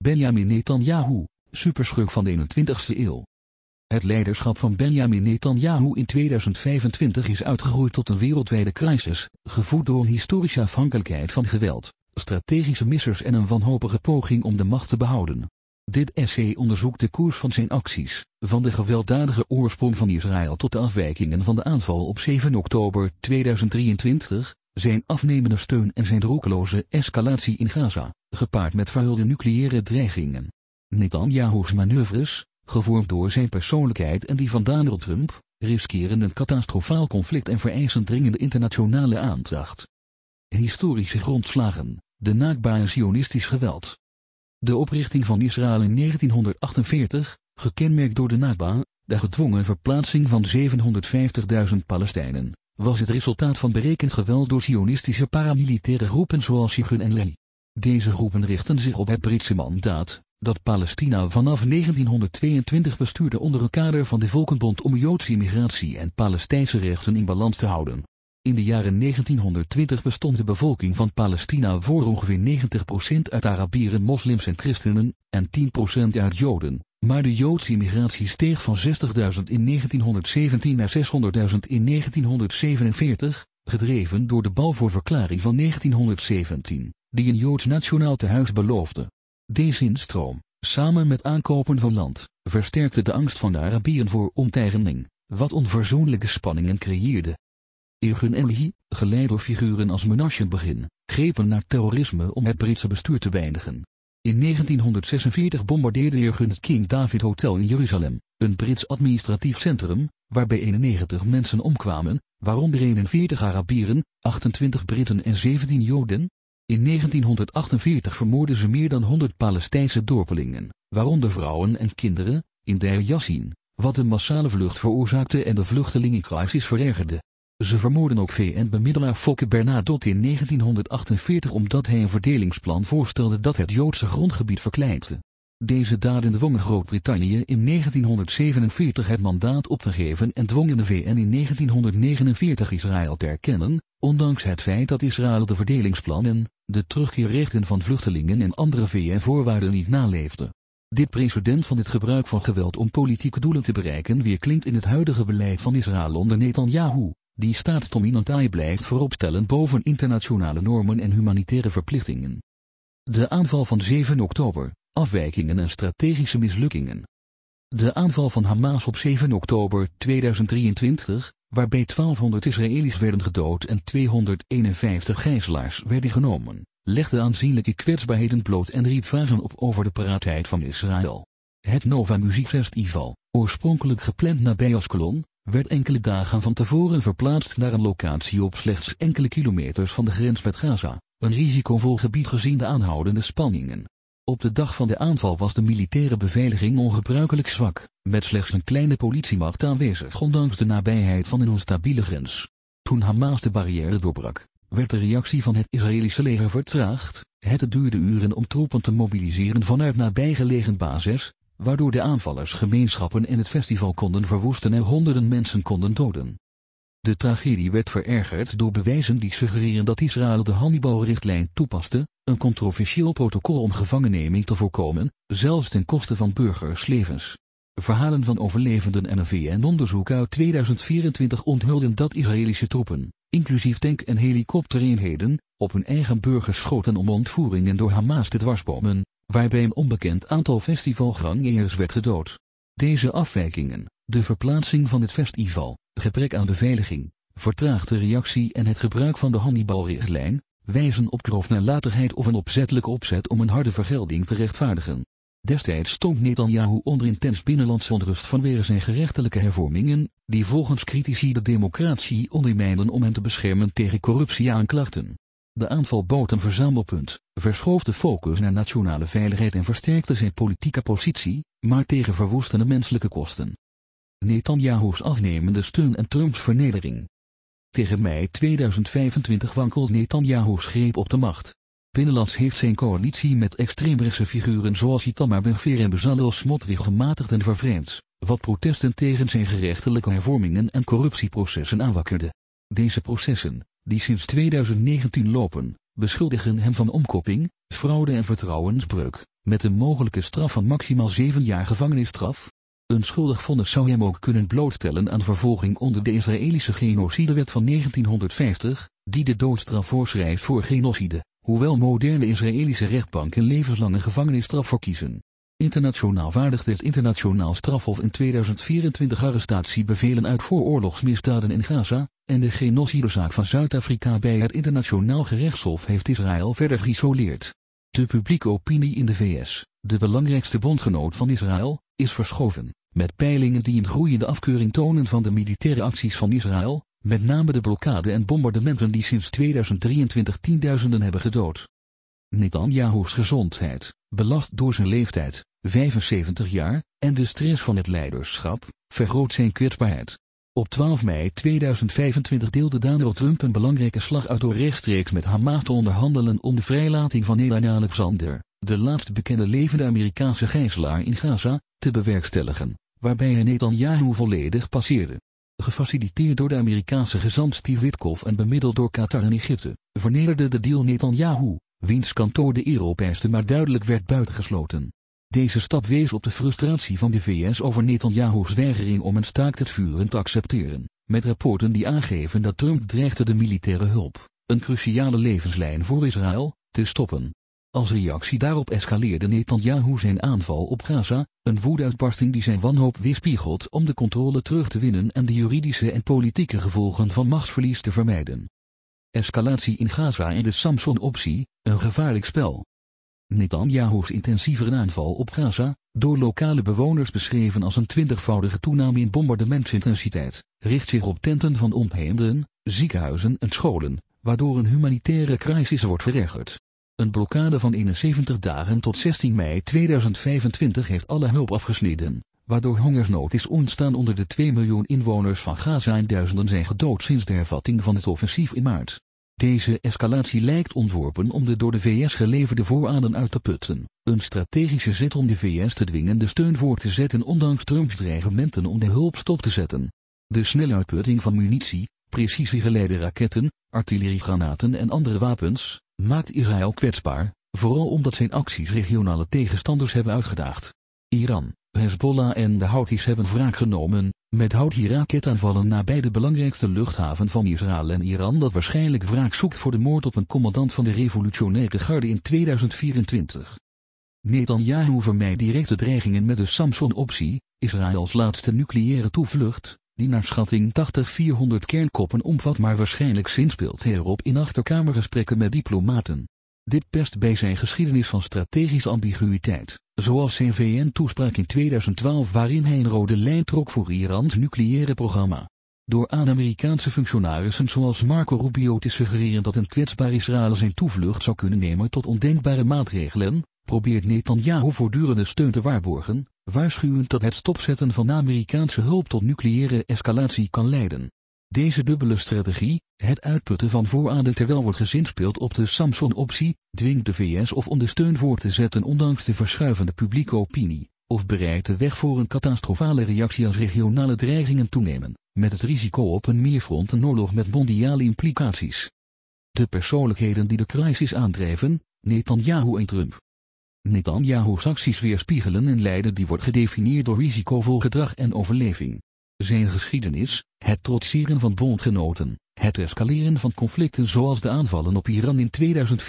Benjamin Netanyahu, superschurk van de 21ste eeuw. Het leiderschap van Benjamin Netanyahu in 2025 is uitgegroeid tot een wereldwijde crisis, gevoed door een historische afhankelijkheid van geweld, strategische missers en een wanhopige poging om de macht te behouden. Dit essay onderzoekt de koers van zijn acties, van de gewelddadige oorsprong van Israël tot de afwijkingen van de aanval op 7 oktober 2023, zijn afnemende steun en zijn roekeloze escalatie in Gaza, gepaard met verhulde nucleaire dreigingen. Netanyahu's manoeuvres, gevormd door zijn persoonlijkheid en die van Donald Trump, riskeren een catastrofaal conflict en vereisen dringende internationale aandacht. Historische grondslagen, de naakbare zionistisch geweld. De oprichting van Israël in 1948, gekenmerkt door de Nakba, de gedwongen verplaatsing van 750.000 Palestijnen, was het resultaat van berekend geweld door zionistische paramilitaire groepen zoals Irgun en Lehi. Deze groepen richten zich op het Britse mandaat, dat Palestina vanaf 1922 bestuurde onder een kader van de Volkenbond om Joodse immigratie en Palestijnse rechten in balans te houden. In de jaren 1920 bestond de bevolking van Palestina voor ongeveer 90% uit Arabieren, moslims en christenen, en 10% uit Joden, maar de Joodse immigratie steeg van 60.000 in 1917 naar 600.000 in 1947, gedreven door de Balfour-verklaring van 1917, die een Joods nationaal tehuis beloofde. Deze instroom, samen met aankopen van land, versterkte de angst van de Arabieren voor onteigening, wat onverzoenlijke spanningen creëerde. Irgun en Lehi, geleid door figuren als Menachem Begin, grepen naar terrorisme om het Britse bestuur te beëindigen. In 1946 bombardeerde Irgun het King David Hotel in Jeruzalem, een Brits administratief centrum, waarbij 91 mensen omkwamen, waaronder 41 Arabieren, 28 Britten en 17 Joden. In 1948 vermoordden ze meer dan 100 Palestijnse dorpelingen, waaronder vrouwen en kinderen, in Deir Yassin, wat een massale vlucht veroorzaakte en de vluchtelingencrisis verergerde. Ze vermoorden ook VN-bemiddelaar Volker Bernadotte in 1948 omdat hij een verdelingsplan voorstelde dat het Joodse grondgebied verkleinde. Deze daden dwongen Groot-Brittannië in 1947 het mandaat op te geven en dwongen de VN in 1949 Israël te erkennen, ondanks het feit dat Israël de verdelingsplannen, de terugkeerrechten van vluchtelingen en andere VN-voorwaarden niet naleefde. Dit precedent van het gebruik van geweld om politieke doelen te bereiken weerklinkt in het huidige beleid van Israël onder Netanyahu, die staatsdominant blijft vooropstellen boven internationale normen en humanitaire verplichtingen. De aanval van 7 oktober, afwijkingen en strategische mislukkingen. De aanval van Hamas op 7 oktober 2023, waarbij 1200 Israëli's werden gedood en 251 gijzelaars werden genomen, legde aanzienlijke kwetsbaarheden bloot en riep vragen op over de paraatheid van Israël. Het Nova Muziekfestival, oorspronkelijk gepland nabij Askelon, werd enkele dagen van tevoren verplaatst naar een locatie op slechts enkele kilometers van de grens met Gaza, een risicovol gebied gezien de aanhoudende spanningen. Op de dag van de aanval was de militaire beveiliging ongebruikelijk zwak, met slechts een kleine politiemacht aanwezig ondanks de nabijheid van een onstabiele grens. Toen Hamas de barrière doorbrak, werd de reactie van het Israëlische leger vertraagd. Het duurde uren om troepen te mobiliseren vanuit nabijgelegen bases, waardoor de aanvallers gemeenschappen en het festival konden verwoesten en honderden mensen konden doden. De tragedie werd verergerd door bewijzen die suggereren dat Israël de Hannibal-richtlijn toepaste, een controversieel protocol om gevangenneming te voorkomen, zelfs ten koste van burgerslevens. Verhalen van overlevenden en een VN-onderzoek uit 2024 onthulden dat Israëlische troepen, inclusief tank- en helikoptereenheden, op hun eigen burgers schoten om ontvoeringen door Hamas te dwarsbomen, waarbij een onbekend aantal festivalgangers werd gedood. Deze afwijkingen, de verplaatsing van het festival, gebrek aan beveiliging, vertraagde reactie en het gebruik van de Hannibal-richtlijn, wijzen op grove nalatigheid of een opzettelijke opzet om een harde vergelding te rechtvaardigen. Destijds stond Netanyahu onder intens binnenlandse onrust vanwege zijn gerechtelijke hervormingen, die volgens critici de democratie ondermijnden om hem te beschermen tegen corruptieaanklachten. De aanval bood een verzamelpunt, verschoof de focus naar nationale veiligheid en versterkte zijn politieke positie, maar tegen verwoestende menselijke kosten. Netanyahu's afnemende steun en Trumps vernedering. Tegen mei 2025 wankelt Netanyahu's greep op de macht. Binnenlands heeft zijn coalitie met extreemrechtse figuren zoals Itamar Ben-Gvir en Bezalel Smotrich gematigd en vervreemd, wat protesten tegen zijn gerechtelijke hervormingen en corruptieprocessen aanwakkerde. Deze processen, die sinds 2019 lopen, beschuldigen hem van omkoping, fraude en vertrouwensbreuk, met een mogelijke straf van maximaal 7 jaar gevangenisstraf. Een schuldig vonnis zou hem ook kunnen blootstellen aan vervolging onder de Israëlische genocidewet van 1950, die de doodstraf voorschrijft voor genocide, hoewel moderne Israëlische rechtbanken levenslange gevangenisstraf voorkiezen. Internationaal vaardigde het Internationaal Strafhof in 2024 arrestatiebevelen uit voor oorlogsmisdaden in Gaza, en de genocidezaak van Zuid-Afrika bij het Internationaal Gerechtshof heeft Israël verder geïsoleerd. De publieke opinie in de VS, de belangrijkste bondgenoot van Israël, is verschoven, met peilingen die een groeiende afkeuring tonen van de militaire acties van Israël, met name de blokkade en bombardementen die sinds 2023 tienduizenden hebben gedood. Netanyahu's gezondheid, belast door zijn leeftijd, 75 jaar, en de stress van het leiderschap, vergroot zijn kwetsbaarheid. Op 12 mei 2025 deelde Donald Trump een belangrijke slag uit door rechtstreeks met Hamas te onderhandelen om de vrijlating van Elan Alexander, de laatste bekende levende Amerikaanse gijzelaar in Gaza, te bewerkstelligen, waarbij hij Netanyahu volledig passeerde. Gefaciliteerd door de Amerikaanse gezant Steve Witkoff en bemiddeld door Qatar en Egypte, vernederde de deal Netanyahu, wiens kantoor de eer opeiste maar duidelijk werd buitengesloten. Deze stap wees op de frustratie van de VS over Netanyahu's weigering om een staakt het vuren te accepteren, met rapporten die aangeven dat Trump dreigde de militaire hulp, een cruciale levenslijn voor Israël, te stoppen. Als reactie daarop escaleerde Netanyahu zijn aanval op Gaza, een woedeuitbarsting die zijn wanhoop weerspiegelt om de controle terug te winnen en de juridische en politieke gevolgen van machtsverlies te vermijden. Escalatie in Gaza en de Samson-optie, een gevaarlijk spel. Netanyahu's intensievere aanval op Gaza, door lokale bewoners beschreven als een 20-voudige toename in bombardements-intensiteit, richt zich op tenten van ontheemden, ziekenhuizen en scholen, waardoor een humanitaire crisis wordt verergerd. Een blokkade van 71 dagen tot 16 mei 2025 heeft alle hulp afgesneden, waardoor hongersnood is ontstaan onder de 2 miljoen inwoners van Gaza en duizenden zijn gedood sinds de hervatting van het offensief in maart. Deze escalatie lijkt ontworpen om de door de VS geleverde voorraden uit te putten, een strategische zet om de VS te dwingen de steun voor te zetten ondanks Trumps dreigementen om de hulp stop te zetten. De snelle uitputting van munitie, precisiegeleide raketten, artilleriegranaten en andere wapens, maakt Israël kwetsbaar, vooral omdat zijn acties regionale tegenstanders hebben uitgedaagd. Iran, Hezbollah en de Houthis hebben wraak genomen, met Houthi-raketaanvallen nabij de belangrijkste luchthaven van Israël en Iran dat waarschijnlijk wraak zoekt voor de moord op een commandant van de revolutionaire garde in 2024. Netanyahu vermijdt directe dreigingen met de Samson-optie, Israëls laatste nucleaire toevlucht, die naar schatting 80-400 kernkoppen omvat maar waarschijnlijk zinspeelt hij erop in achterkamergesprekken met diplomaten. Dit pest bij zijn geschiedenis van strategische ambiguïteit, zoals zijn VN-toespraak in 2012 waarin hij een rode lijn trok voor Irans nucleaire programma. Door aan Amerikaanse functionarissen zoals Marco Rubio te suggereren dat een kwetsbaar Israël zijn toevlucht zou kunnen nemen tot ondenkbare maatregelen, probeert Netanyahu voortdurende steun te waarborgen, waarschuwend dat het stopzetten van Amerikaanse hulp tot nucleaire escalatie kan leiden. Deze dubbele strategie, het uitputten van voorraden terwijl wordt gezinspeeld op de Samson-optie, dwingt de VS of om de steun voor te zetten ondanks de verschuivende publieke opinie, of bereidt de weg voor een catastrofale reactie als regionale dreigingen toenemen, met het risico op een meerfrontenoorlog met mondiale implicaties. De persoonlijkheden die de crisis aandrijven, Netanyahu en Trump. Netanyahu's acties weerspiegelen een leider die wordt gedefinieerd door risicovol gedrag en overleving. Zijn geschiedenis, het trotseren van bondgenoten, het escaleren van conflicten zoals de aanvallen op Iran in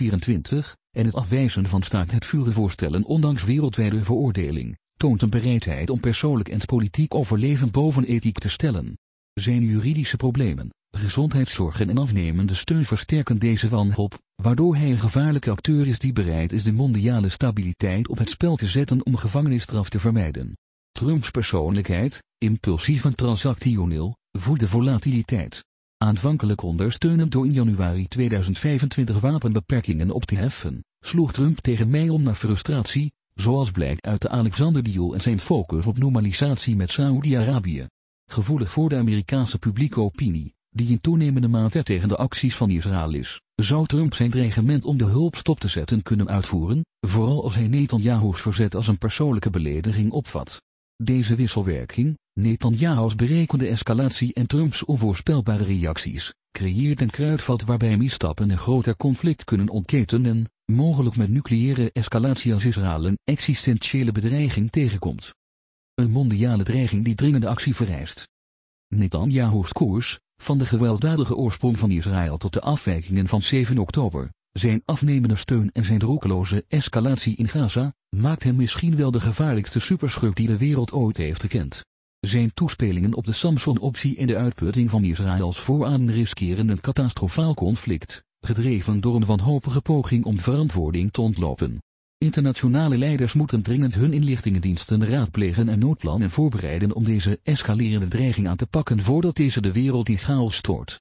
2024, en het afwijzen van staakt het vuren voorstellen ondanks wereldwijde veroordeling, toont een bereidheid om persoonlijk en politiek overleven boven ethiek te stellen. Zijn juridische problemen, gezondheidszorgen en afnemende steun versterken deze wanhoop, waardoor hij een gevaarlijke acteur is die bereid is de mondiale stabiliteit op het spel te zetten om gevangenisstraf te vermijden. Trumps persoonlijkheid, impulsief en transactioneel, voert de volatiliteit. Aanvankelijk ondersteunend door in januari 2025 wapenbeperkingen op te heffen, sloeg Trump tegen mei om naar frustratie, zoals blijkt uit de Alexander-deal en zijn focus op normalisatie met Saoedi-Arabië. Gevoelig voor de Amerikaanse publieke opinie, die in toenemende mate tegen de acties van Israël is, zou Trump zijn dreigement om de hulp stop te zetten kunnen uitvoeren, vooral als hij Netanyahu's verzet als een persoonlijke belediging opvat. Deze wisselwerking, Netanyahu's berekende escalatie en Trumps onvoorspelbare reacties, creëert een kruidvat waarbij misstappen een groter conflict kunnen ontketenen, mogelijk met nucleaire escalatie als Israël een existentiële bedreiging tegenkomt. Een mondiale dreiging die dringende actie vereist. Netanyahu's koers, van de gewelddadige oorsprong van Israël tot de afwijkingen van 7 oktober, zijn afnemende steun en zijn roekeloze escalatie in Gaza, maakt hem misschien wel de gevaarlijkste superschurk die de wereld ooit heeft gekend. Zijn toespelingen op de Samson-optie en de uitputting van Israëls vooraan riskeren een catastrofaal conflict, gedreven door een wanhopige poging om verantwoording te ontlopen. Internationale leiders moeten dringend hun inlichtingendiensten raadplegen en noodplannen voorbereiden om deze escalerende dreiging aan te pakken voordat deze de wereld in chaos stort.